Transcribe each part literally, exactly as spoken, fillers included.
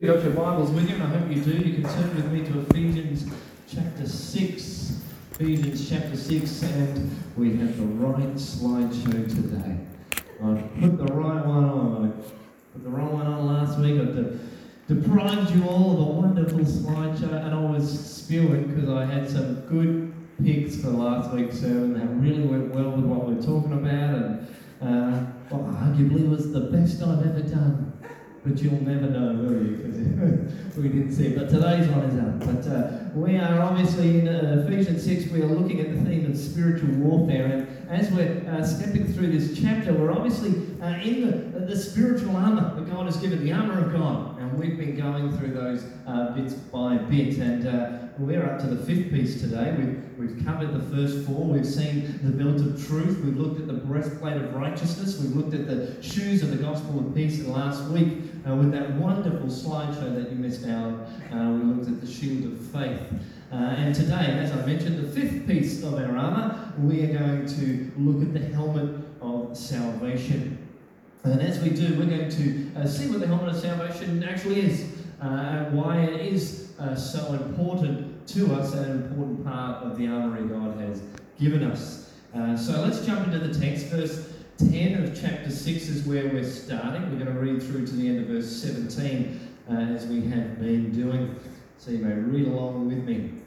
You got your Bibles with you, and I hope you do. You can turn with me to Ephesians chapter six. Ephesians chapter six, and we have the right slideshow today. I put the right one on. I put the wrong one on last week. I de- deprived you all of a wonderful slideshow, and I was spewing because I had some good picks for last week's sermon that really went well with what we're talking about, and uh, well, arguably was the best I've ever done. But you'll never know, will you? Because we didn't see it. But today's one is up. But uh, we are obviously in uh, Ephesians six, we are looking at the theme of spiritual warfare. And as we're uh, stepping through this chapter, we're obviously uh, in the, the spiritual armour that God has given, the armour of God. And we've been going through those uh, bits by bit. And uh, we're up to the fifth piece today. We've, we've covered the first four. We've seen the belt of truth. We've looked at the breastplate of righteousness. We've looked at the shoes of the gospel of peace. And last week, Uh, with that wonderful slideshow that you missed out, uh, we looked at the shield of faith. Uh, and today, as I mentioned, the fifth piece of our armour, we are going to look at the helmet of salvation. And as we do, we're going to uh, see what the helmet of salvation actually is, uh, and why it is uh, so important to us, and an important part of the armoury God has given us. Uh, so let's jump into the text. Verse ten of chapter six is where we're starting. We're going to read through to the end of verse seventeen, uh, as we have been doing, so you may read along with me.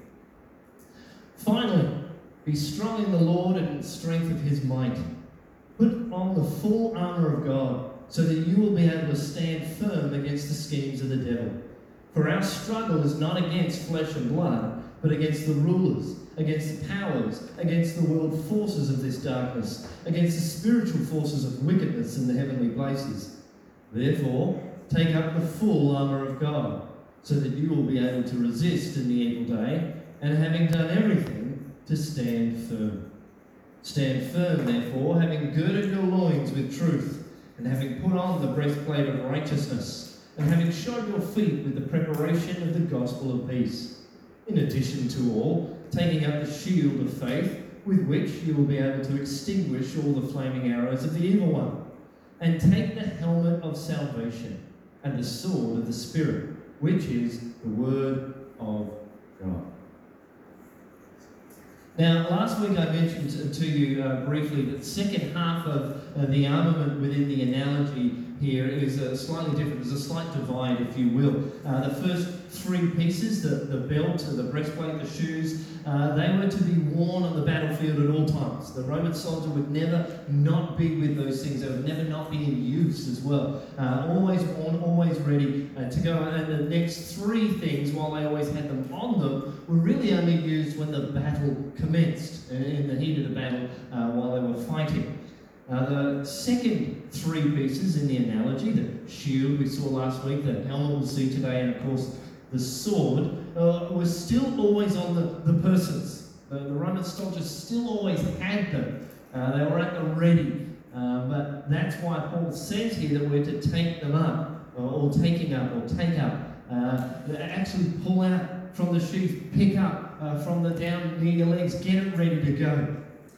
Finally, be strong in the Lord and in the strength of his might. Put on the full armour of God, so that you will be able to stand firm against the schemes of the devil. For our struggle is not against flesh and blood, but against the rulers, against the powers, against the world forces of this darkness, against the spiritual forces of wickedness in the heavenly places. Therefore, take up the full armour of God, so that you will be able to resist in the evil day, and having done everything, to stand firm. Stand firm, therefore, having girded your loins with truth, and having put on the breastplate of righteousness, and having shod your feet with the preparation of the gospel of peace. In addition to all, taking up the shield of faith, with which you will be able to extinguish all the flaming arrows of the evil one. And take the helmet of salvation, and the sword of the Spirit, which is the word of God. Now, last week I mentioned to you uh, briefly that the second half of uh, the armament within the analogy here is uh, slightly different. There's a slight divide, if you will. Uh, the first three pieces, the, the belt, the breastplate, the shoes, uh, they were to be worn on the battlefield at all times. The Roman soldier would never not be with those things. They would never not be in use as well. Uh, always worn, always ready uh, to go. And the next three things, while they always had them on them, were really only used when the battle commenced, in the heat of the battle, uh, while they were fighting. Uh, the second three pieces in the analogy, the shield we saw last week, the helmet we'll see today, and of course the sword, uh, was still always on the, the persons. The, the Roman soldiers still always had them. Uh, they were at the ready. Uh, but that's why Paul says here that we're to take them up, or, or taking up, or take up. Uh, actually pull out from the sheath, pick up uh, from the down near your legs, get it ready to go.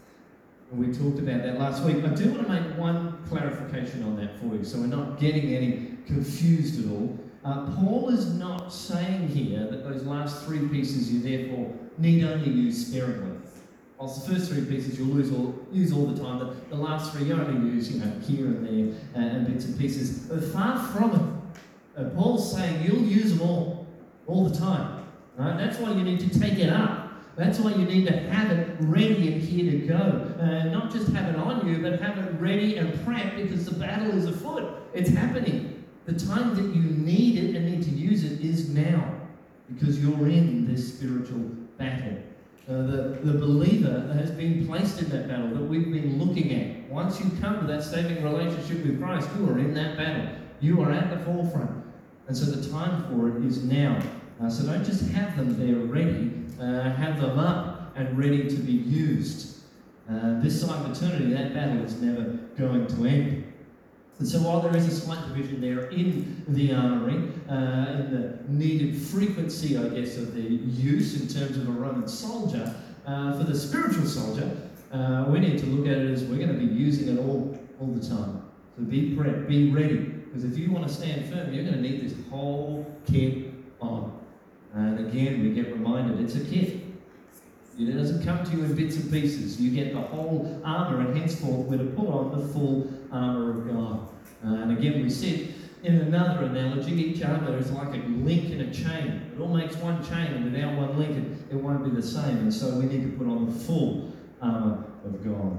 And we talked about that last week. I do want to make one clarification on that for you, so we're not getting any confused at all. Uh, Paul is not saying here that those last three pieces you therefore need only use sparingly. Whilst the first three pieces you'll use all, use all the time, the, the last three you only use, you know, here and there, uh, and bits and pieces. But far from it. Uh, Paul's saying you'll use them all, all the time. Right? That's why you need to take it up. That's why you need to have it ready and here to go. Uh, not just have it on you, but have it ready and prepped, because the battle is afoot. It's happening. The time that you need it and need to use it is now, because you're in this spiritual battle. Uh, the, the believer has been placed in that battle that we've been looking at. Once you come to that saving relationship with Christ, you are in that battle. You are at the forefront. And so the time for it is now. Uh, so don't just have them there ready, uh, have them up and ready to be used. Uh, this side of eternity, that battle is never going to end. And so while there is a slight division there in the armoury, uh, in the needed frequency, I guess, of the use in terms of a Roman soldier, uh, for the spiritual soldier, uh, we need to look at it as we're going to be using it all, all the time. So be prepped, be ready. Because if you want to stand firm, you're going to need this whole kit kit on. And again, we get reminded it's a kit. It doesn't come to you in bits and pieces. You get the whole armour, and henceforth we're to put on the full armour of God. Uh, and again, we said in another analogy, each armour is like a link in a chain. It all makes one chain, and without one link, it, it won't be the same. And so we need to put on the full armour of God.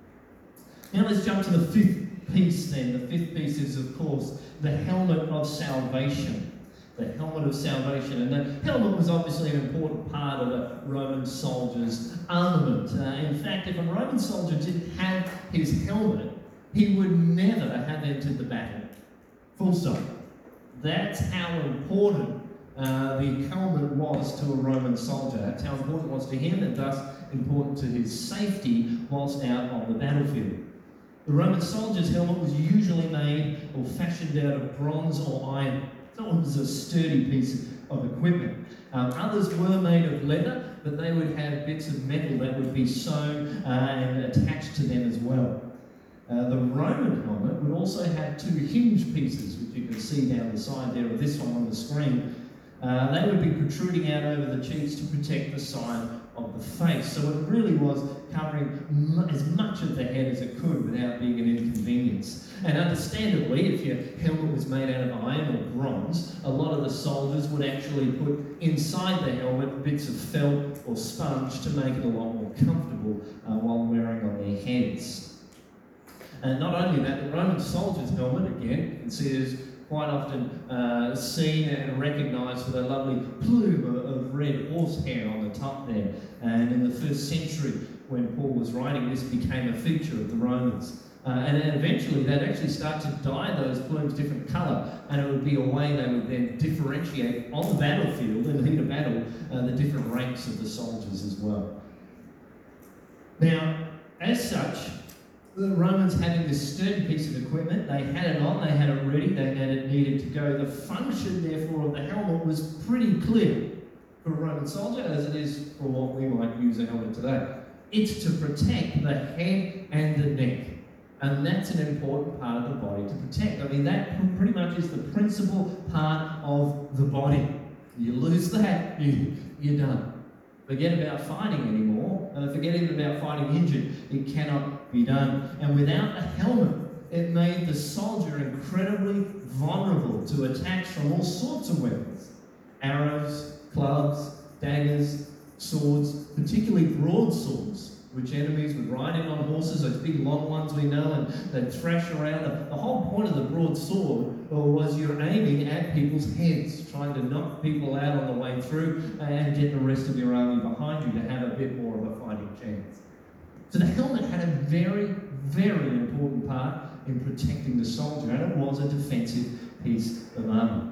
Now let's jump to the fifth piece then. The fifth piece is, of course, the helmet of salvation. The helmet of salvation. And the helmet was obviously an important part of a Roman soldier's armament. Uh, in fact, if a Roman soldier didn't have his helmet, he would never have entered the battle. Full stop. That's how important uh, the helmet was to a Roman soldier. That's how important it was to him, and thus important to his safety whilst out on the battlefield. The Roman soldier's helmet was usually made or fashioned out of bronze or iron. So it was a sturdy piece of equipment. Um, others were made of leather, but they would have bits of metal that would be sewn uh, and attached to them as well. Uh, the Roman helmet would also have two hinge pieces, which you can see down the side there of this one on the screen. Uh, they would be protruding out over the cheeks to protect the side of the face. So it really was covering m- as much of the head as it could without being an inconvenience. And understandably, if your helmet was made out of iron or bronze, a lot of the soldiers would actually put inside the helmet bits of felt or sponge to make it a lot more comfortable uh, while wearing on their heads. And not only that, the Roman soldier's helmet, again, you can see it is quite often uh, seen and recognised for the lovely plume of, of red horsehair on the top there. And in the first century, when Paul was writing, this became a feature of the Romans. Uh, and then eventually they'd actually start to dye those plumes different colour, and it would be a way they would then differentiate on the battlefield, in the heat of battle, uh, the different ranks of the soldiers as well. Now, as such, the Romans having this sturdy piece of equipment, they had it on, they had it ready, they had it needed to go. The function, therefore, of the helmet was pretty clear for a Roman soldier, as it is for what we might use a helmet today. It's to protect the head and the neck. And that's an important part of the body to protect. I mean, that pretty much is the principal part of the body. You lose that, you, you're done. Forget about fighting anymore. Uh, forget even about fighting injured. It cannot be done. And without a helmet, it made the soldier incredibly vulnerable to attacks from all sorts of weapons. Arrows, clubs, daggers, swords, particularly broadswords, which enemies would ride in on horses, those big long ones we know, and they'd thrash around. The whole point of the broadsword was you're aiming at people's heads, trying to knock people out on the way through and get the rest of your army behind you to have a bit more of a fighting chance. So the helmet had a very, very important part in protecting the soldier, and it was a defensive piece of armour.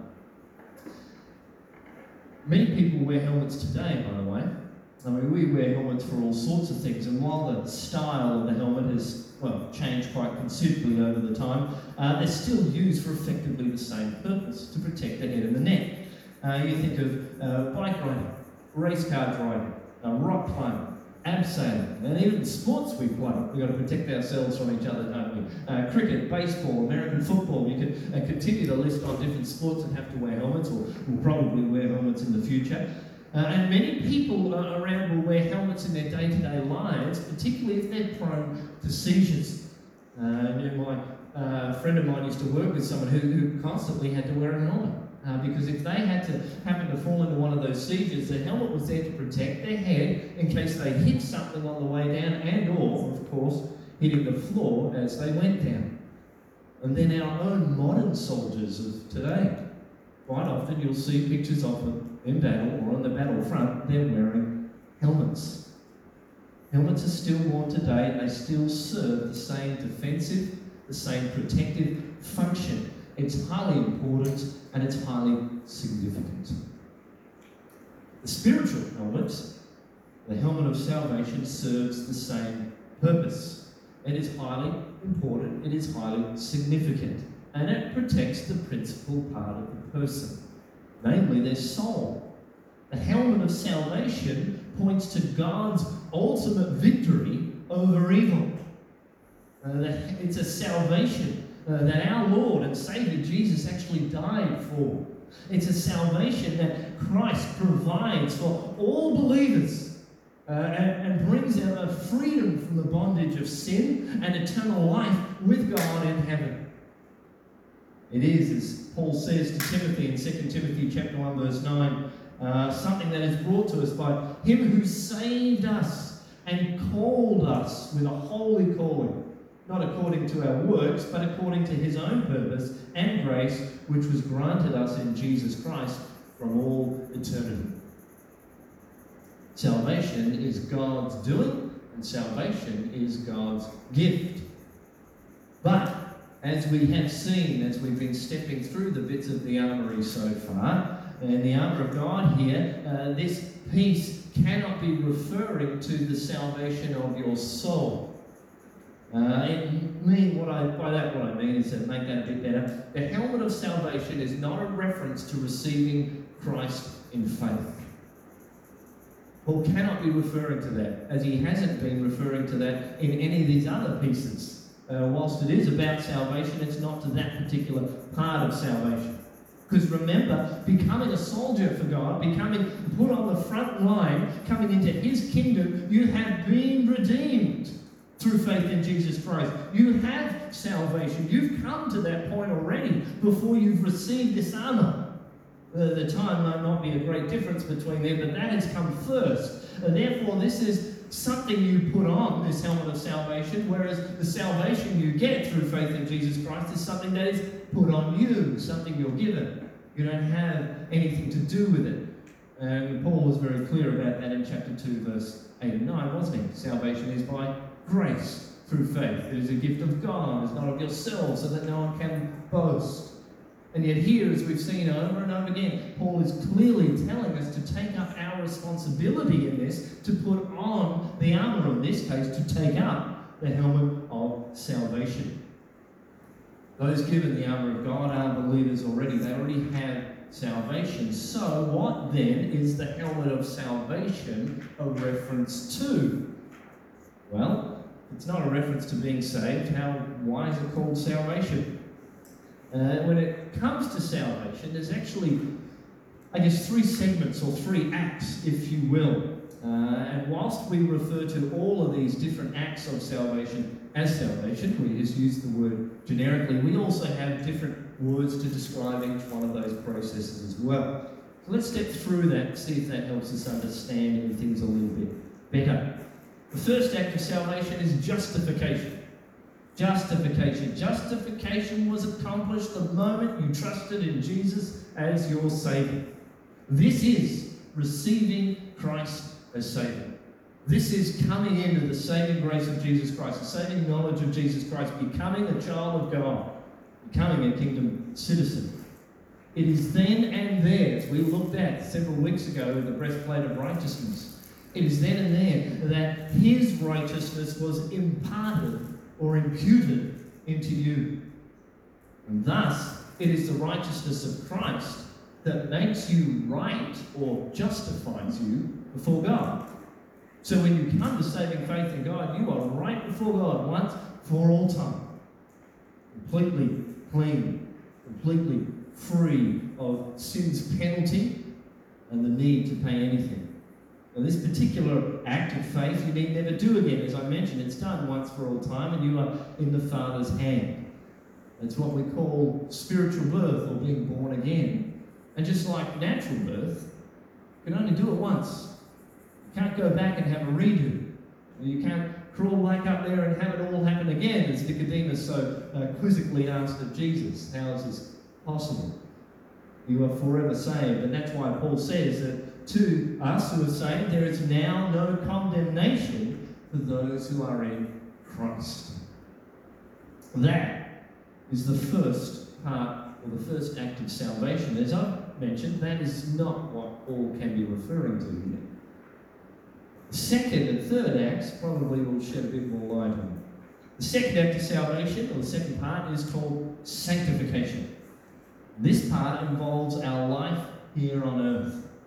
Many people wear helmets today, by the way. I mean, we wear helmets for all sorts of things, and while the style of the helmet has, well, changed quite considerably over the time, uh, they're still used for effectively the same purpose, to protect the head and the neck. Uh, you think of uh, bike riding, race car driving, uh, rock climbing, abseiling, and even the sports we play. We've got to protect ourselves from each other, don't we? Uh, cricket, baseball, American football. You can uh, continue to list on different sports that have to wear helmets, or will probably wear helmets in the future. Uh, and many people uh, around will wear helmets in their day-to-day lives, particularly if they're prone to seizures. Uh, and my uh, friend of mine used to work with someone who, who constantly had to wear a helmet. Uh, because if they had to happen to fall into one of those seizures, the helmet was there to protect their head in case they hit something on the way down, and or, of course, hitting the floor as they went down. And then our own modern soldiers of today, quite often you'll see pictures of them in battle or on the battlefront, they're wearing helmets. Helmets are still worn today, and they still serve the same defensive, the same protective function. It's highly important and it's highly significant. The spiritual helmet, the helmet of salvation, serves the same purpose. It is highly important, it is highly significant, and it protects the principal part of the person, namely their soul. The helmet of salvation points to God's ultimate victory over evil. Uh, it's a salvation uh, that our Lord and Saviour Jesus actually died for. It's a salvation that Christ provides for all believers uh, and, and brings them a freedom from the bondage of sin and eternal life with God in heaven. It is, as Paul says to Timothy in Second Timothy chapter one, verse nine, uh, something that is brought to us by him who saved us and called us with a holy calling, not according to our works, but according to his own purpose and grace, which was granted us in Jesus Christ from all eternity. Salvation is God's doing, and salvation is God's gift. But, as we have seen, as we've been stepping through the bits of the armoury so far, and the armour of God here, uh, this piece cannot be referring to the salvation of your soul. Uh, it mean what I by that what I mean is to make that a bit better. The helmet of salvation is not a reference to receiving Christ in faith. Paul cannot be referring to that, as he hasn't been referring to that in any of these other pieces. Uh, whilst it is about salvation, it's not to that particular part of salvation. Because remember, becoming a soldier for God, becoming put on the front line, coming into his kingdom, you have been redeemed through faith in Jesus Christ. You have salvation. You've come to that point already before you've received this armour. Uh, the time might not be a great difference between them, but that has come first. And therefore, this is something you put on, this helmet of salvation, whereas the salvation you get through faith in Jesus Christ is something that is put on you, something you're given. You don't have anything to do with it. And Paul was very clear about that in chapter two, verse eight and nine, wasn't he? Salvation is by grace through faith. It is a gift of God. It's not of yourselves, so that no one can boast. And yet here, as we've seen over and over again, Paul is clearly telling us to take up our responsibility in this, to put on the armour, in this case, to take up the helmet of salvation. Those given the armour of God are believers already. They already have salvation. So what then is the helmet of salvation a reference to? Well, it's not a reference to being saved. How, why is it called salvation? Uh, when it comes to salvation, there's actually, I guess, three segments or three acts, if you will. Uh, and whilst we refer to all of these different acts of salvation as salvation, we just use the word generically, we also have different words to describe each one of those processes as well. So let's step through that and see if that helps us understand things a little bit better. The first act of salvation is justification. Justification. Justification was accomplished the moment you trusted in Jesus as your Saviour. This is receiving Christ as Saviour. This is coming into the saving grace of Jesus Christ, the saving knowledge of Jesus Christ, becoming a child of God, becoming a kingdom citizen. It is then and there, as we looked at several weeks ago with the breastplate of righteousness, it is then and there that his righteousness was imparted or imputed into you. And thus, it is the righteousness of Christ that makes you right or justifies you before God. So when you come to saving faith in God, you are right before God once for all time. Completely clean, completely free of sin's penalty and the need to pay anything. Now, this particular act of faith you need never do again. As I mentioned, it's done once for all time, and you are in the Father's hand. It's what we call spiritual birth or being born again. And just like natural birth, you can only do it once. You can't go back and have a redo. You can't crawl back up there and have it all happen again, as Nicodemus so uh, quizzically asked of Jesus. How is this possible? You are forever saved. And that's why Paul says that to us who are saved, there is now no condemnation for those who are in Christ. That is the first part, or the first act of salvation. As I've mentioned, that is not what Paul can be referring to here. The second and third acts probably will shed a bit more light on it. The second act of salvation, or the second part, is called sanctification. This part involves our life here on earth,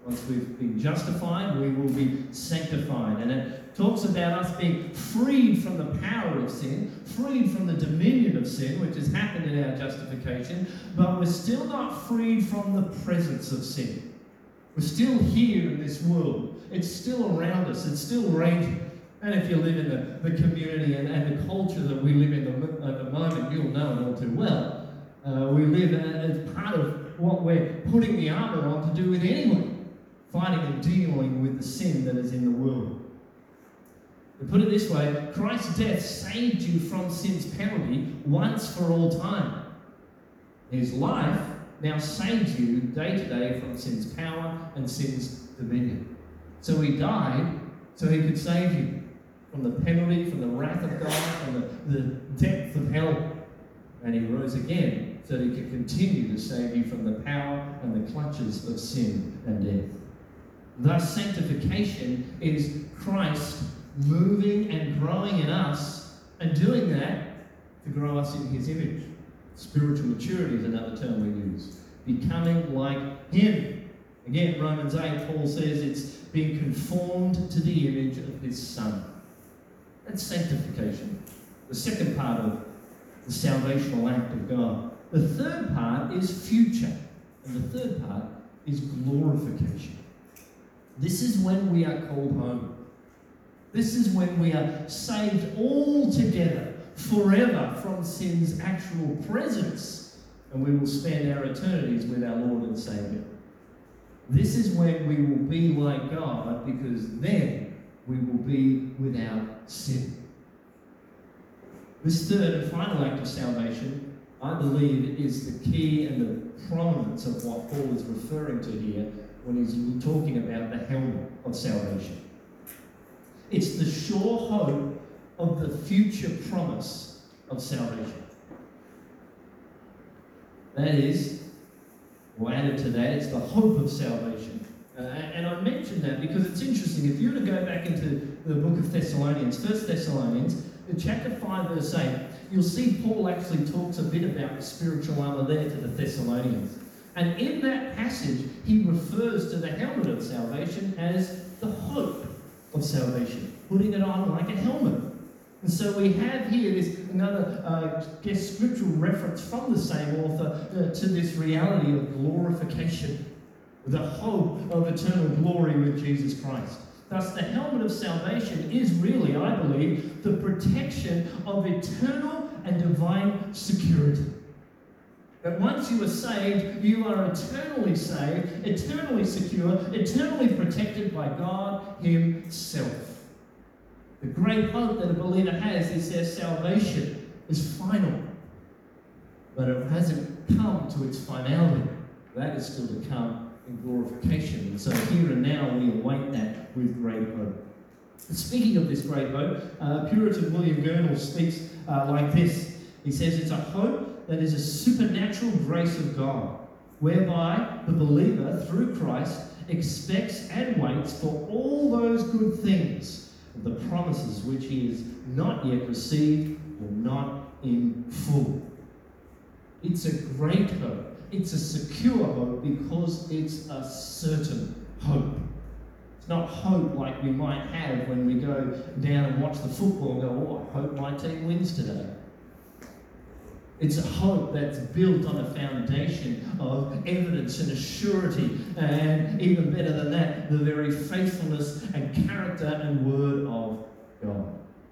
Once we've been justified, we will be sanctified. And it talks about us being freed from the power of sin, freed from the dominion of sin, which has happened in our justification, but we're still not freed from the presence of sin. We're still here in this world. It's still around us. It's still raging. And if you live in the, the community and, and the culture that we live in the, at the moment, you'll know it all too well. Uh, we live as part of what we're putting the armour on to do with anyway. Fighting and dealing with the sin that is in the world. To put it this way, Christ's death saved you from sin's penalty once for all time. His life now saves you day to day from sin's power and sin's dominion. So he died so he could save you from the penalty, from the wrath of God, from the, the depth of hell. And he rose again so that he could continue to save you from the power and the clutches of sin and death. Thus, sanctification is Christ moving and growing in us, and doing that to grow us in his image. Spiritual maturity is another term we use. Becoming like him. Again, Romans eight, Paul says it's being conformed to the image of his Son. That's sanctification. The second part of the salvational act of God. The third part is future. And the third part is glorification. This is when we are called home. This is when we are saved altogether, forever, from sin's actual presence, and we will spend our eternities with our Lord and Saviour. This is when we will be like God, because then we will be without sin. This third and final act of salvation, I believe, is the key and the prominence of what Paul is referring to here when he's talking about the helmet of salvation. It's the sure hope of the future promise of salvation. That is, or added to that, it's the hope of salvation. Uh, and I mention that because it's interesting. If you were to go back into the book of Thessalonians, First Thessalonians, in chapter five, verse eight, you'll see Paul actually talks a bit about the spiritual armour there to the Thessalonians. And in that passage, he refers to the helmet of salvation as the hope of salvation, putting it on like a helmet. And so we have here this another uh, guess scriptural reference from the same author uh, to this reality of glorification, the hope of eternal glory with Jesus Christ. Thus, the helmet of salvation is really, I believe, the protection of eternal and divine security. That once you are saved, you are eternally saved, eternally secure, eternally protected by God himself. The great hope that a believer has is their salvation is final. But it hasn't come to its finality. That is still to come in glorification. And so here and now we await that with great hope. And speaking of this great hope, uh, Puritan William Gurnall speaks uh, like this. He says, it's a hope that is a supernatural grace of God, whereby the believer, through Christ, expects and waits for all those good things, the promises which he has not yet received or not in full. It's a great hope. It's a secure hope because it's a certain hope. It's not hope like we might have when we go down and watch the football and go, oh, I hope my team wins today. It's a hope that's built on a foundation of evidence and a surety, and even better than that, the very faithfulness and character and word of God.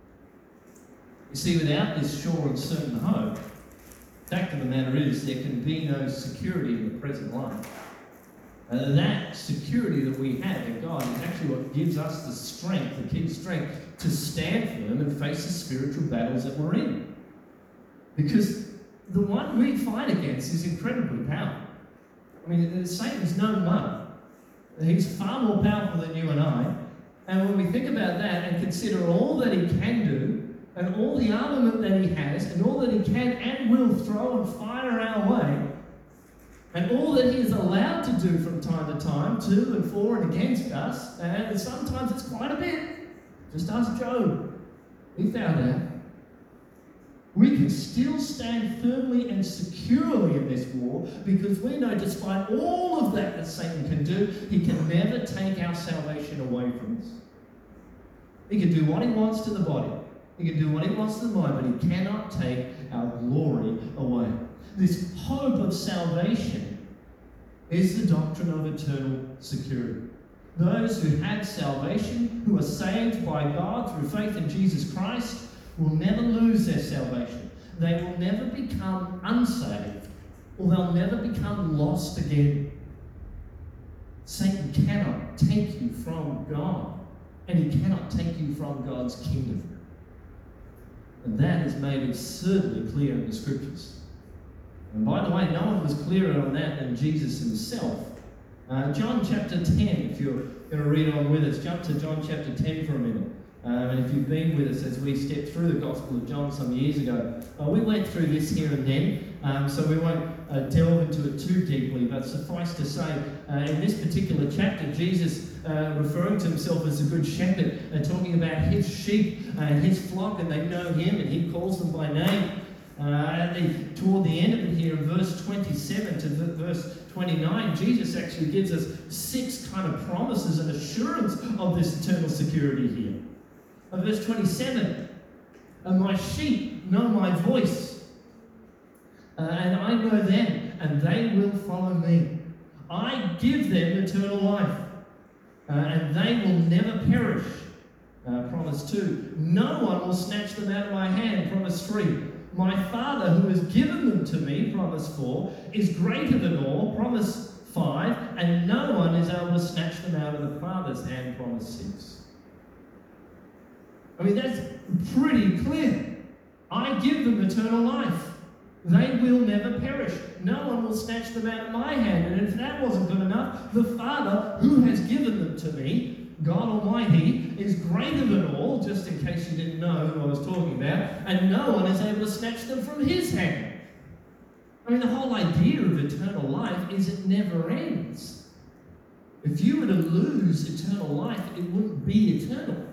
You see, without this sure and certain hope, the fact of the matter is there can be no security in the present life. And that security that we have in God is actually what gives us the strength, the key strength, to stand firm and face the spiritual battles that we're in. Because the one we fight against is incredibly powerful. I mean, Satan's no mug. He's far more powerful than you and I. And when we think about that and consider all that he can do, and all the armament that he has, and all that he can and will throw and fire our way, and all that he is allowed to do from time to time, to and for and against us, and sometimes it's quite a bit. Just ask Job. He found out. We can still stand firmly and securely in this war because we know despite all of that that Satan can do, he can never take our salvation away from us. He can do what he wants to the body. He can do what he wants to the mind, but he cannot take our glory away. This hope of salvation is the doctrine of eternal security. Those who have salvation, who are saved by God through faith in Jesus Christ, will never lose their salvation. They will never become unsaved, or they'll never become lost again. Satan cannot take you from God, and he cannot take you from God's kingdom. And that is made absurdly clear in the Scriptures. And by the way, no one was clearer on that than Jesus himself. Uh, John chapter ten, if you're going to read on with us, jump to John chapter ten for a minute. Um, and if you've been with us as we stepped through the Gospel of John some years ago, uh, we went through this here and then, um, so we won't uh, delve into it too deeply, but suffice to say, uh, in this particular chapter, Jesus uh, referring to himself as a good shepherd, uh, talking about his sheep and his flock, and they know him, and he calls them by name. Uh, and the, toward the end of it here, in verse twenty-seven to verse twenty-nine, Jesus actually gives us six kind of promises and assurance of this eternal security here. Uh, verse twenty-seven, and my sheep know my voice, uh, and I know them, and they will follow me. I give them eternal life, uh, and they will never perish. Uh, promise two, no one will snatch them out of my hand. Promise three, my Father who has given them to me, promise four, is greater than all, promise five, and no one is able to snatch them out of the Father's hand, promise six. I mean, that's pretty clear. I give them eternal life. They will never perish. No one will snatch them out of my hand. And if that wasn't good enough, the Father who has given them to me, God Almighty, is greater than all, just in case you didn't know who I was talking about, and no one is able to snatch them from his hand. I mean, the whole idea of eternal life is it never ends. If you were to lose eternal life, it wouldn't be eternal.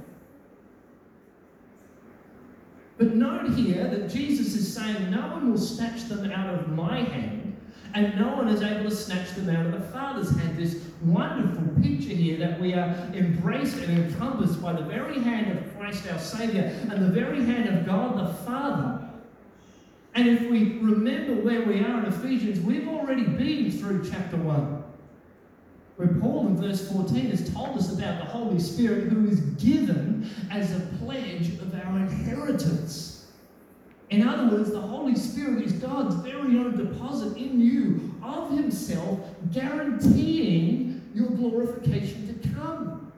But note here that Jesus is saying no one will snatch them out of my hand, and no one is able to snatch them out of the Father's hand. This wonderful picture here that we are embraced and encompassed by the very hand of Christ our Saviour and the very hand of God the Father. And if we remember where we are in Ephesians, we've already been through chapter one, where Paul in verse fourteen has told us about the Holy Spirit who is given as a pledge of our inheritance. In other words, the Holy Spirit is God's very own deposit in you of himself, guaranteeing your glorification to come.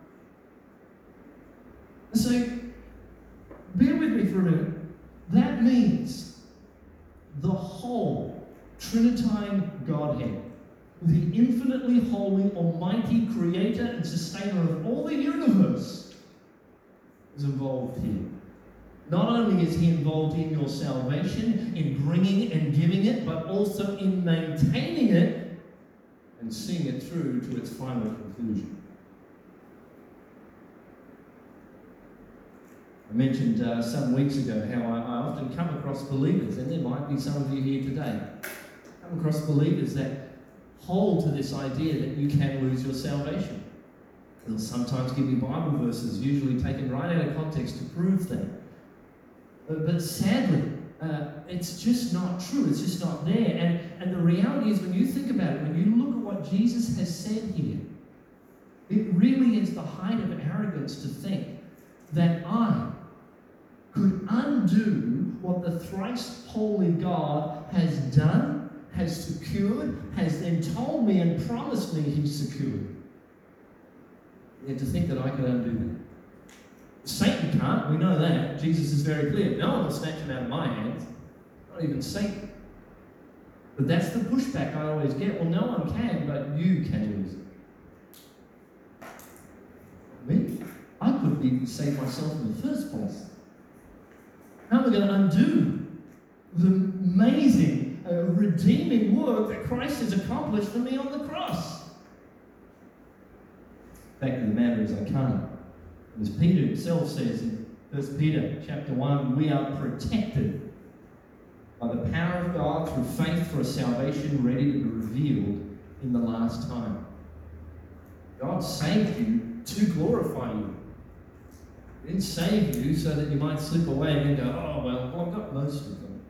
So, bear with me for a minute. That means the whole Trinitine Godhead, the infinitely holy, almighty creator and sustainer of all the universe, is involved here. Not only is he involved in your salvation, in bringing and giving it, but also in maintaining it and seeing it through to its final conclusion. I mentioned uh, some weeks ago how I, I often come across believers, and there might be some of you here today, come across believers that hold to this idea that you can lose your salvation. They'll sometimes give you Bible verses, usually taken right out of context, to prove that. But, but sadly, uh, it's just not true. It's just not there. And, and the reality is, when you think about it, when you look at what Jesus has said here, it really is the height of arrogance to think that I could undo what the thrice holy God has done, has secured, has then told me and promised me he's secured. And to think that I could undo that. Satan can't, we know that. Jesus is very clear. No one will snatch him out of my hands. Not even Satan. But that's the pushback I always get. Well, no one can, but you can lose it. Me? I couldn't even save myself in the first place. How am I going to undo the amazing, uh, redeeming work that Christ has accomplished for me on the cross? The fact of the matter is I can't. As Peter himself says in First Peter chapter one, we are protected by the power of God through faith for a salvation ready to be revealed in the last time. God saved you to glorify you. He didn't save you so that you might slip away and go, oh, well, well, I've got most of them.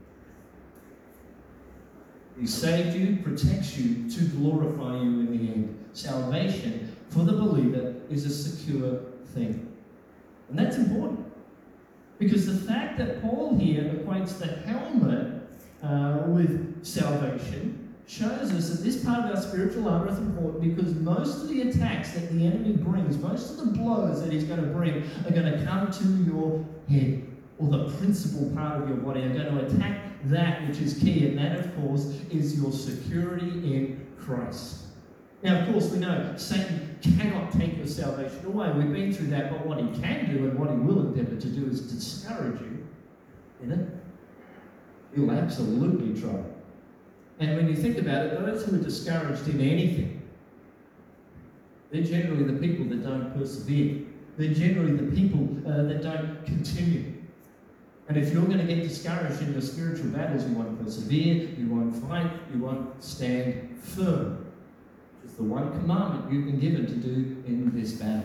He saved you, protects you to glorify you in the end. Salvation for the believer is a secure thing. And that's important. Because the fact that Paul here equates the helmet uh, with salvation shows us that this part of our spiritual armor is important, because most of the attacks that the enemy brings, most of the blows that he's going to bring are going to come to your head, or the principal part of your body, are going to attack that which is key, and that, of course, is your security in Christ. Now, of course, we know Satan cannot take your salvation away. We've been through that, but what he can do and what he will endeavour to do is discourage you in it. He'll absolutely try. And when you think about it, those who are discouraged in anything, they're generally the people that don't persevere. They're generally the people uh, that don't continue. And if you're going to get discouraged in your spiritual battles, you won't persevere, you won't fight, you won't stand firm. It's the one commandment you've been given to do in this battle.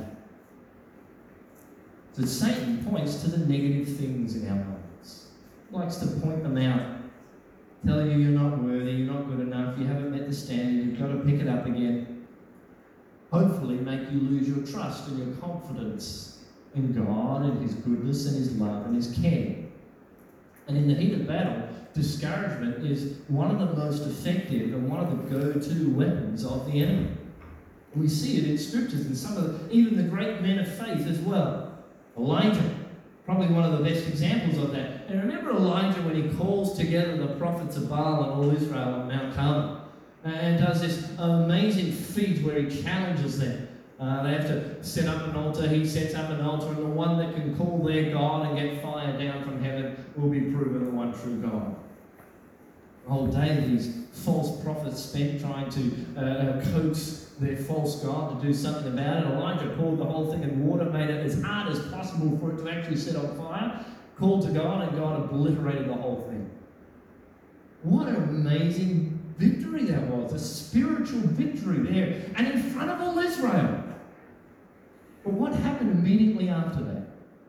So Satan points to the negative things in our lives. He likes to point them out, tell you you're not worthy, you're not good enough, you haven't met the standard, you've got to pick it up again. Hopefully make you lose your trust and your confidence in God and His goodness and His love and His care. And in the heat of battle, discouragement is one of the most effective and one of the go-to weapons of the enemy. And we see it in scriptures and some of the, even the great men of faith as well. Elijah, probably one of the best examples of that. And remember Elijah when he calls together the prophets of Baal and all Israel on Mount Carmel and does this amazing feat where he challenges them. Uh, they have to set up an altar. He sets up an altar, and the one that can call their God and get fire down from heaven will be proven the one true God. The whole day these false prophets spent trying to uh, coax their false God to do something about it. Elijah poured the whole thing in water, made it as hard as possible for it to actually set on fire, called to God, and God obliterated the whole thing. What an amazing victory that was, a spiritual victory there, and in front of all Israel. But what happened immediately after that?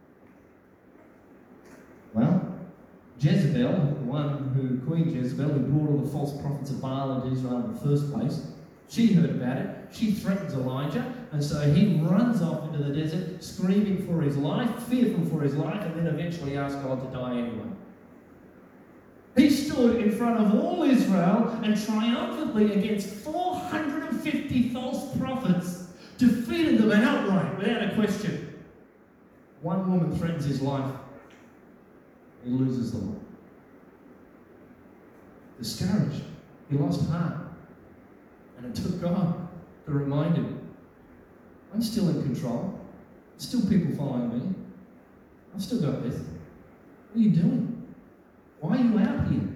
Well, Jezebel, the one who, Queen Jezebel, who brought all the false prophets of Baal into Israel in the first place, she heard about it. She threatens Elijah, and so he runs off into the desert, screaming for his life, fearful for his life, and then eventually asks God to die anyway. He stood in front of all Israel and triumphantly against four hundred fifty false prophets defeated them outright without a question. One woman threatens his life. He loses the life. Discouraged. He lost heart. And it took God to remind him, I'm still in control. Still people following me. I've still got this. What are you doing? Why are you out here?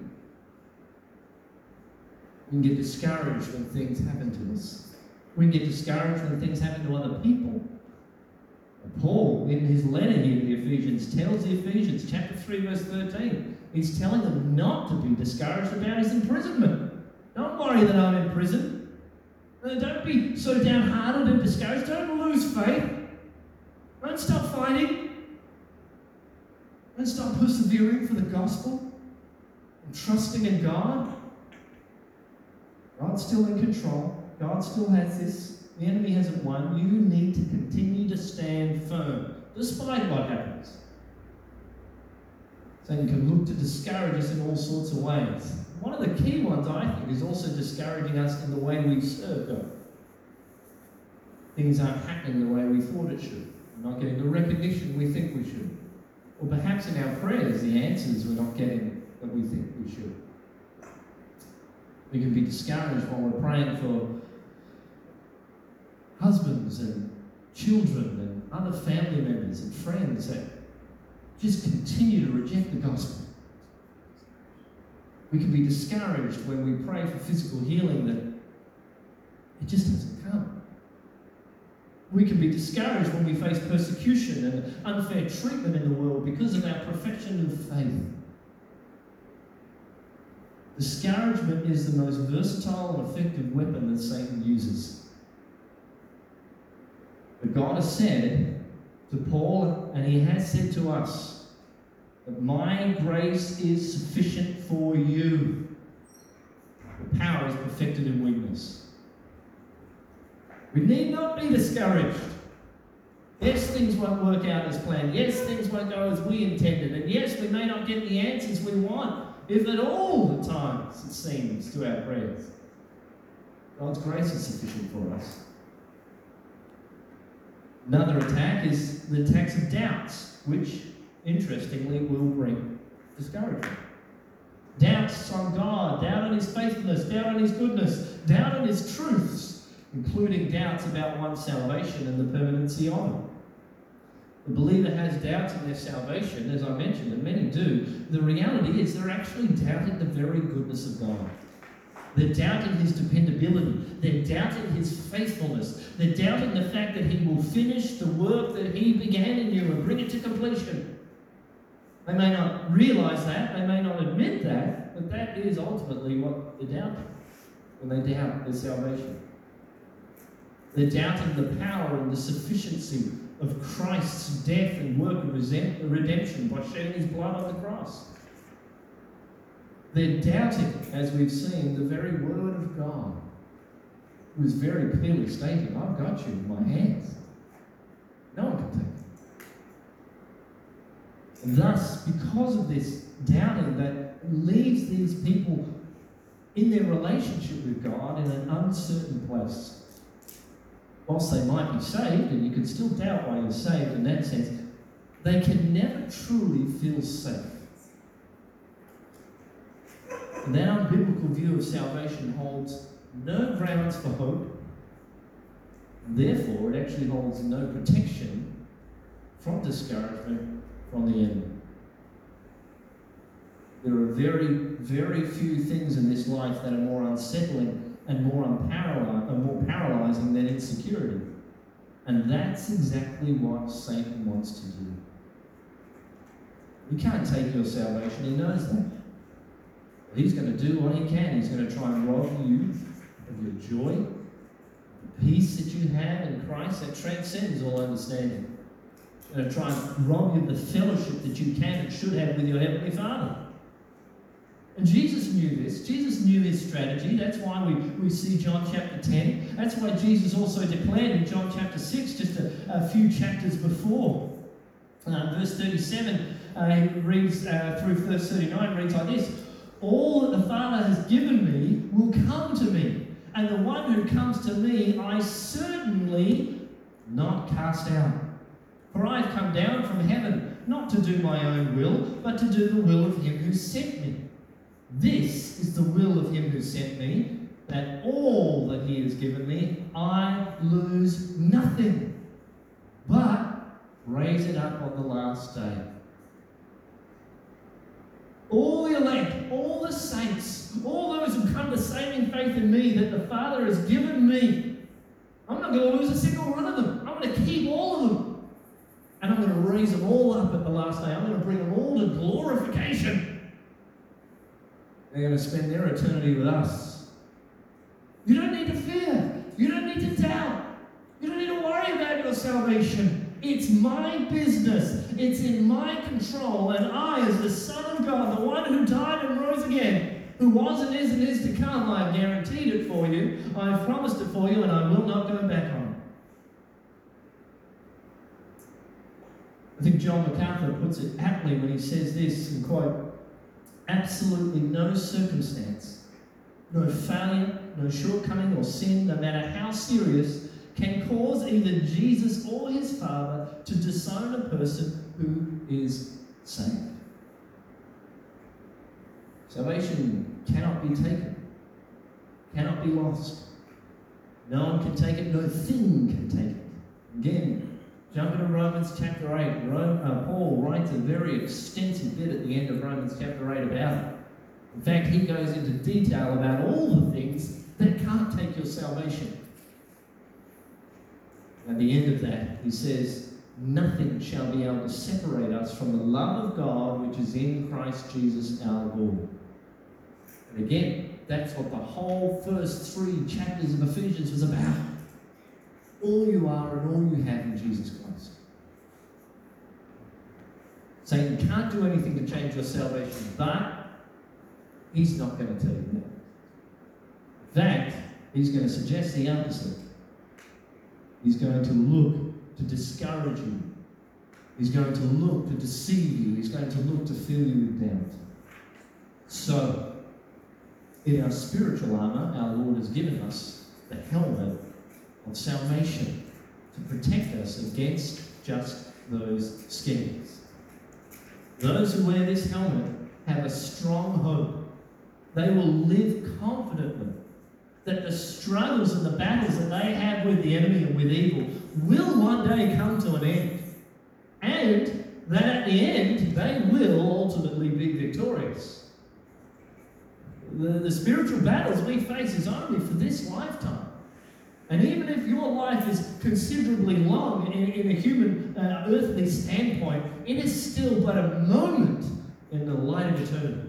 We can get discouraged when things happen to us. We can get discouraged when things happen to other people. And Paul, in his letter here to the Ephesians, tells the Ephesians, chapter three, verse thirteen, he's telling them not to be discouraged about his imprisonment. Don't worry that I'm in prison. Don't be so downhearted and discouraged. Don't lose faith. Don't stop fighting. Don't stop persevering for the gospel and trusting in God. God's still in control. God still has this. The enemy hasn't won. You need to continue to stand firm, despite what happens. Satan can look to discourage us in all sorts of ways. One of the key ones, I think, is also discouraging us in the way we serve God. Things aren't happening the way we thought it should. We're not getting the recognition we think we should. Or perhaps in our prayers, the answers we're not getting that we think we should. We can be discouraged while we're praying for husbands and children and other family members and friends that just continue to reject the gospel. We can be discouraged when we pray for physical healing that it just doesn't come. We can be discouraged when we face persecution and unfair treatment in the world because of our profession of faith. Discouragement is the most versatile and effective weapon that Satan uses. But God has said to Paul, and he has said to us, that my grace is sufficient for you. The power is perfected in weakness. We need not be discouraged. Yes, things won't work out as planned. Yes, things won't go as we intended. And yes, we may not get the answers we want, if at all the times it seems to our prayers. God's grace is sufficient for us. Another attack is the attacks of doubts, which, interestingly, will bring discouragement. Doubts on God, doubt on his faithfulness, doubt on his goodness, doubt on his truths, including doubts about one's salvation and the permanency of it. The believer has doubts in their salvation, as I mentioned, and many do. The reality is they're actually doubting the very goodness of God. They're doubting his dependability. They're doubting his faithfulness. They're doubting the fact that he will finish the work that he began in you and bring it to completion. They may not realize that, they may not admit that, but that is ultimately what they're doubting when they doubt their salvation. They're doubting the power and the sufficiency of Christ's death and work of redemption by shedding his blood on the cross. They're doubting, as we've seen, the very word of God, who is very clearly stating, I've got you in my hands. No one can take it. And thus, because of this doubting, that leaves these people in their relationship with God in an uncertain place. Whilst they might be saved, and you can still doubt why you're saved in that sense, they can never truly feel safe. And that unbiblical view of salvation holds no grounds for hope, and therefore it actually holds no protection from discouragement from the enemy. There are very, very few things in this life that are more unsettling and more, unparalyzed, and more paralyzing than insecurity. And that's exactly what Satan wants to do. He can't take your salvation, he knows that. But he's going to do what he can. He's going to try and rob you of your joy, the peace that you have in Christ that transcends all understanding. He's going to try and rob you of the fellowship that you can and should have with your Heavenly Father. And Jesus knew this. Jesus knew his strategy. That's why we, we see John chapter ten. That's why Jesus also declared in John chapter six, just a, a few chapters before. Uh, verse thirty-seven, uh, he reads uh, through verse thirty-nine, reads like this. All that the Father has given me will come to me, and the one who comes to me I certainly not cast out. For I have come down from heaven, not to do my own will, but to do the will of him who sent me. This is the will of him who sent me, that all that he has given me, I lose nothing, but raise it up on the last day. All the elect, all the saints, all those who come to saving faith in me that the Father has given me, I'm not going to lose a single one of them. I'm going to keep all of them. And I'm going to raise them all up at the last day. I'm going to bring them all to glorification. They're going to spend their eternity with us. You don't need to fear. You don't need to doubt. You don't need to worry about your salvation. It's my business. It's in my control. And I, as the Son of God, the one who died and rose again, who was and is and is to come, I have guaranteed it for you. I have promised it for you, and I will not go back on it. I think John MacArthur puts it aptly when he says this, and quote, absolutely no circumstance, no failure, no shortcoming or sin, no matter how serious, can cause either Jesus or his Father to disown a person who is saved. Salvation cannot be taken, cannot be lost. No one can take it, no thing can take it. Again, jump into Romans chapter eight. Rome, uh, Paul writes a very extensive bit at the end of Romans chapter eight about it. In fact, he goes into detail about all the things that can't take your salvation. At the end of that, he says, nothing shall be able to separate us from the love of God which is in Christ Jesus our Lord. And again, that's what the whole first three chapters of Ephesians was about. All you are and all you have in Jesus Christ. Satan can't do anything to change your salvation, but he's not going to tell you that. In fact, he's going to suggest the opposite. He's going to look to discourage you. He's going to look to deceive you. He's going to look to fill you with doubt. So, in our spiritual armour, our Lord has given us the helmet of salvation to protect us against just those schemes. Those who wear this helmet have a strong hope. They will live confidently that the struggles and the battles that they have with the enemy and with evil will one day come to an end. And that at the end, they will ultimately be victorious. The, the spiritual battles we face is only for this lifetime. And even if your life is considerably long in, in a human, uh, earthly standpoint, it is still but a moment in the light of eternity.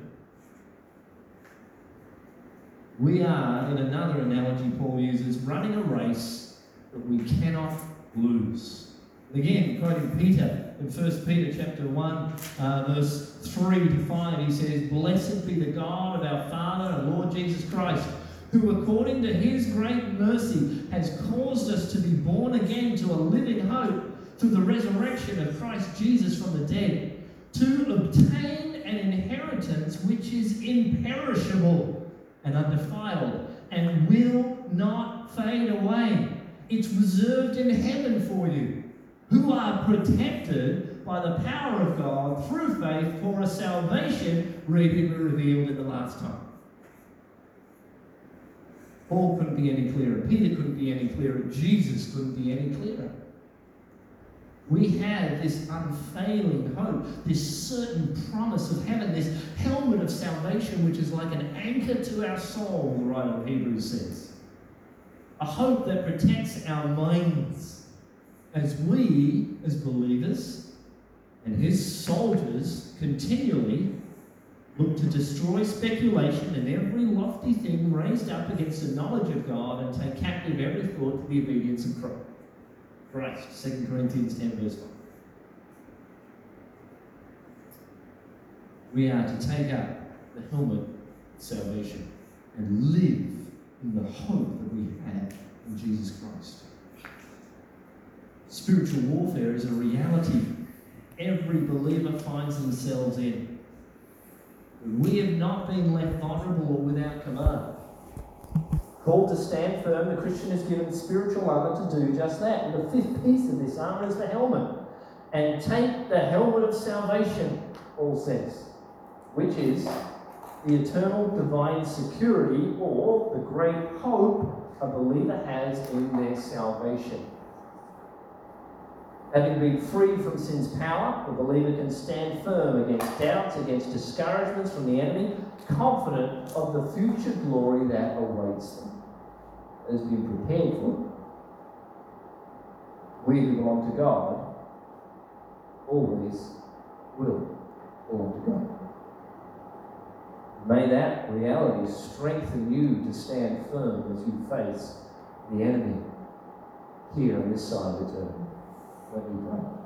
We are, in another analogy Paul uses, running a race that we cannot lose. And again, quoting Peter in First Peter chapter one, uh, verse three to five, he says, "Blessed be the God of our Father and Lord Jesus Christ, who according to his great mercy has caused us to be born again to a living hope through the resurrection of Christ Jesus from the dead, to obtain an inheritance which is imperishable and undefiled, and will not fade away. It's reserved in heaven for you, who are protected by the power of God through faith for a salvation ready to be revealed in the last time." Paul couldn't be any clearer. Peter couldn't be any clearer. Jesus couldn't be any clearer. We have this unfailing hope, this certain promise of heaven, this helmet of salvation, which is like an anchor to our soul, the writer of Hebrews says. A hope that protects our minds as we, as believers, and his soldiers continually look to destroy speculation and every lofty thing raised up against the knowledge of God and take captive every thought to the obedience of Christ. Christ, Second Corinthians ten, verse one. We are to take up the helmet of salvation and live in the hope that we have in Jesus Christ. Spiritual warfare is a reality every believer finds themselves in. We have not been left vulnerable or without command. Called to stand firm, the Christian is given spiritual armour to do just that. And the fifth piece of this armour is the helmet. And take the helmet of salvation, Paul says, which is the eternal divine security or the great hope a believer has in their salvation. Having been freed from sin's power, the believer can stand firm against doubts, against discouragements from the enemy, confident of the future glory that awaits them. Has been prepared for them. We who belong to God always will belong to God. May that reality strengthen you to stand firm as you face the enemy here on this side of eternity. Let me pray.